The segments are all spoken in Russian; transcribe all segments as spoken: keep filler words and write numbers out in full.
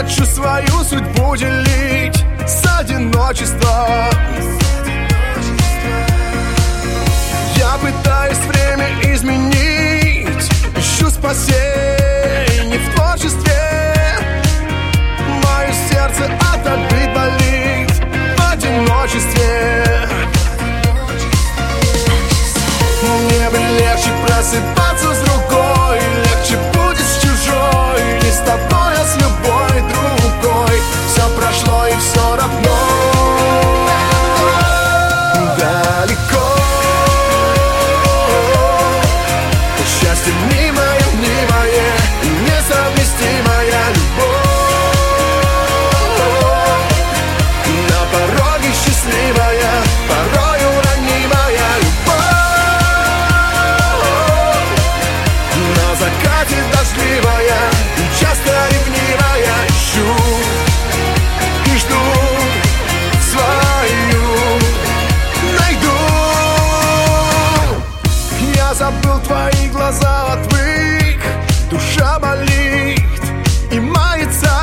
хочу свою судьбу делить с одиночества. Я пытаюсь время изменить, ищу спасение в творчестве. Мое сердце от обид болит в одиночестве. Мне бы легче просыпаться с другой, легче будет с чужой, не с тобой, а с любой другой. Все прошло и все равно далеко. Счастье мнимое, мнимое, несовместимая любовь. На пороге счастливая, порою ранимая любовь. На закате дождливая, часто ревнивая, ищу и жду свою найду. Я забыл твои глаза, отвык, душа болит и мается.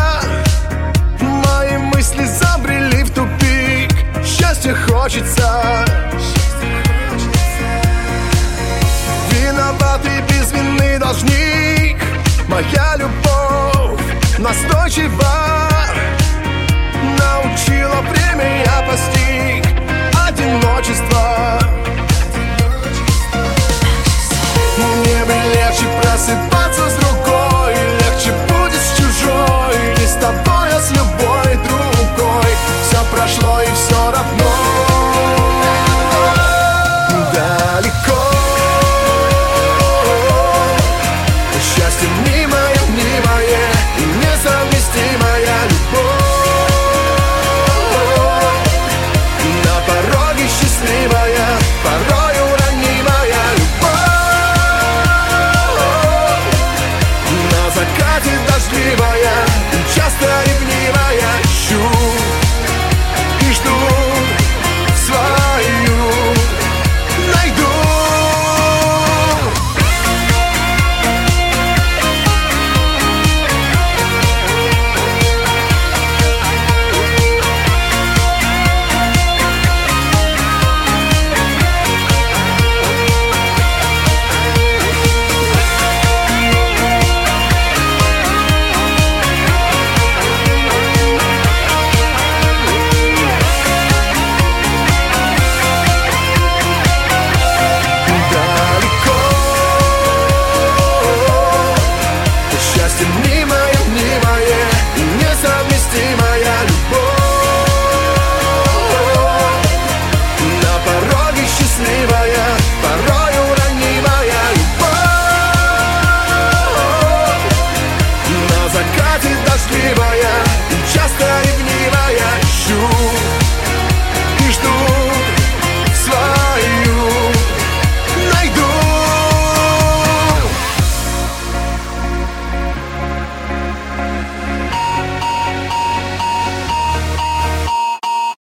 Мои мысли забрели в тупик, счастья хочется. Виноватый без вины должник, моя любовь настойчива. Научила время, я постиг одиночество. Мне бы легче просыпаться с другой, легче будет с чужой, не с тобой, а с любой другой. Все прошло и все равно далеко. Счастье мнимое, мнимое, несовместимая любовь. На пороге счастливая, порою ранимая любовь. На закате дождливая,